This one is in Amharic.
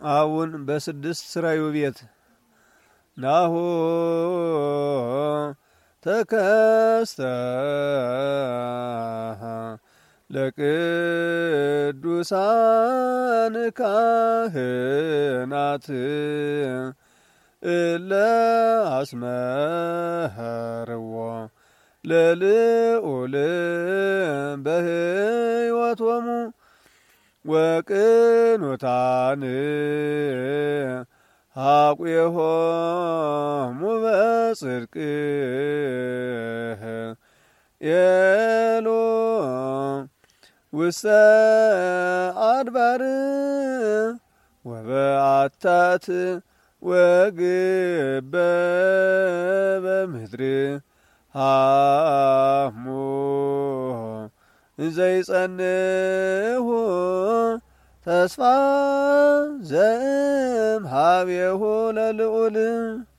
አሁን በስድስት ስራዩ ቤት ናሁ ተከስተ ለቅዱሳን ካህናት እለ አስመርዎ ለልዑል በሕይወቶሙ ወቅኑታን ሀቁሆሙ በጽድቅ ኤሎ ውስተ አድባር ወበአታት ወግበ በምድር ሃሙ ዘይጸንሁ ተስፋ ዘእም ሀቤሁ ለልዑል